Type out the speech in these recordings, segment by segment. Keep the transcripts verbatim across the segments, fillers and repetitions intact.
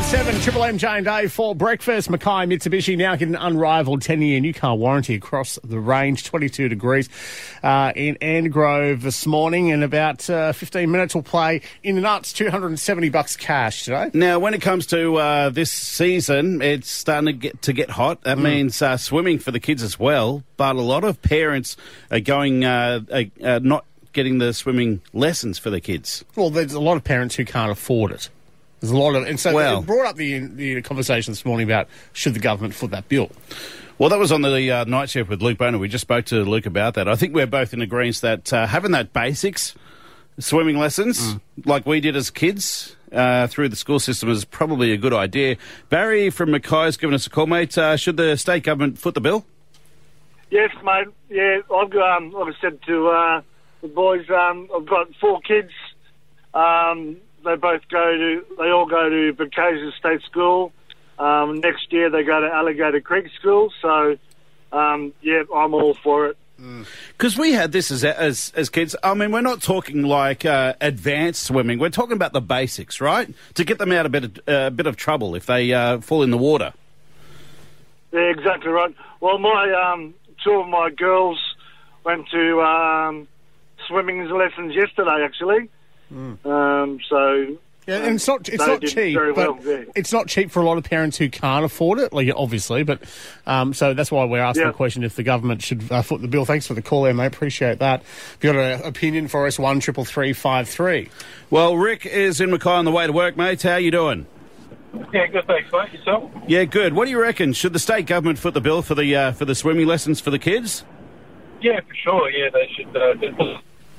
seven, Triple M, Jane Day for breakfast. Mackay Mitsubishi now get an unrivalled ten-year new car warranty across the range, twenty-two degrees uh, in Andgrove this morning. In about uh, fifteen minutes, we'll play In the Nuts, two hundred seventy bucks cash today. Now, when it comes to uh, this season, it's starting to get, to get hot. That mm. means uh, swimming for the kids as well. But a lot of parents are going, uh, uh, uh, not getting the swimming lessons for their kids. Well, there's a lot of parents who can't afford it. There's a lot of, and so well, it brought up the, the conversation this morning about should the government foot that bill. Well, that was on the uh, night shift with Luke Boner. We just spoke to Luke about that. I think we're both in agreement that uh, having that basics swimming lessons, mm. like we did as kids uh, through the school system, is probably a good idea. Barry from Mackay has given us a call, mate. Uh, should the state government foot the bill? Yes, mate. Yeah, I've um, like I said to uh, the boys, um, I've got four kids. Um, They both go to, they all go to Bacasa State School. Um, next year they go to Alligator Creek School. So, um, yeah, I'm all for it. Because mm. we had this as, as as kids. I mean, we're not talking like uh, advanced swimming. We're talking about the basics, right? To get them out of a bit of, uh, bit of trouble if they uh, fall in the water. Yeah, exactly right. Well, my um, two of my girls went to um, swimming lessons yesterday, actually. Mm. Um, so yeah, and it's not it's not cheap, but well, yeah. It's not cheap for a lot of parents who can't afford it, like obviously. But um, so that's why we're asking yeah. the question if the government should uh, foot the bill. Thanks for the call, there, mate. Appreciate that. If you got an opinion for us, one triple three five three. Well, Rick is in Mackay on the way to work, mate. How you doing? Yeah, good. Thanks, mate. Yourself? Yeah, good. What do you reckon? Should the state government foot the bill for the uh, for the swimming lessons for the kids? Yeah, for sure. Yeah, they should. Uh, they-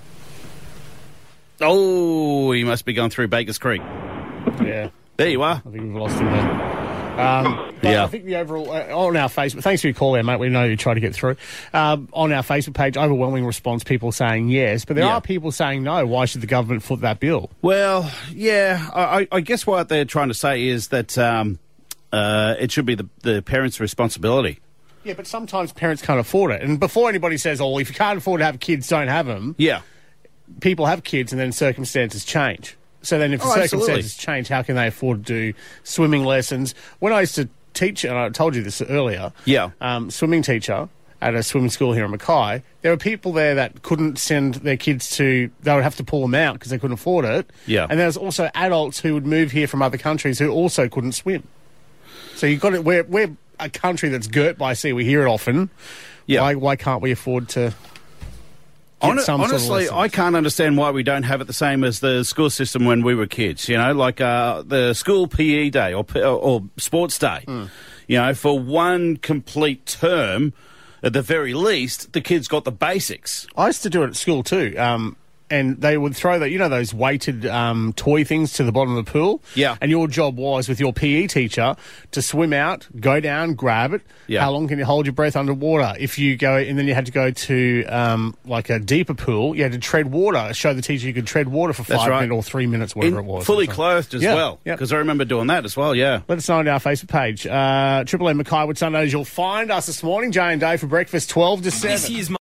Oh, he must be going through Bakers Creek. Yeah. There you are. I think we've lost him there. Um, but yeah. I think the overall, uh, on our Facebook, thanks for your call there, mate. We know you try to get through. Um, on our Facebook page, overwhelming response, people saying yes, but there yeah. are people saying no. Why should the government foot that bill? Well, yeah, I, I guess what they're trying to say is that um, uh, it should be the, the parents' responsibility. Yeah, but sometimes parents can't afford it. And before anybody says, oh, if you can't afford to have kids, don't have them. Yeah. People have kids and then circumstances change. So then if the oh, circumstances absolutely. change, how can they afford to do swimming lessons? When I used to teach, and I told you this earlier, yeah, um, swimming teacher at a swimming school here in Mackay, there were people there that couldn't send their kids to, they would have to pull them out because they couldn't afford it. Yeah. And there was also adults who would move here from other countries who also couldn't swim. So you've got to, we're, we're a country that's girt by sea. We hear it often. Yeah. Why, why can't we afford to... Hon- honestly, I can't understand why we don't have it the same as the school system when we were kids. You know, like uh, the school P E day or, or sports day. Mm. You know, for one complete term, at the very least, the kids got the basics. I used to do it at school too. Um, and they would throw that, you know, those weighted um, toy things to the bottom of the pool. Yeah. And your job was, with your P E teacher, to swim out, go down, grab it. Yeah. How long can you hold your breath underwater? If you go, and then you had to go to um, like a deeper pool, you had to tread water, show the teacher you could tread water for five right. minutes or three minutes, whatever In, it was. Fully clothed as yeah. well. Yeah. Because I remember doing that as well, yeah. Let us know on our Facebook page. Uh, Triple M Mackay with Sundays. You'll find us this morning, Jay and Dave, for breakfast, twelve to seven. This year's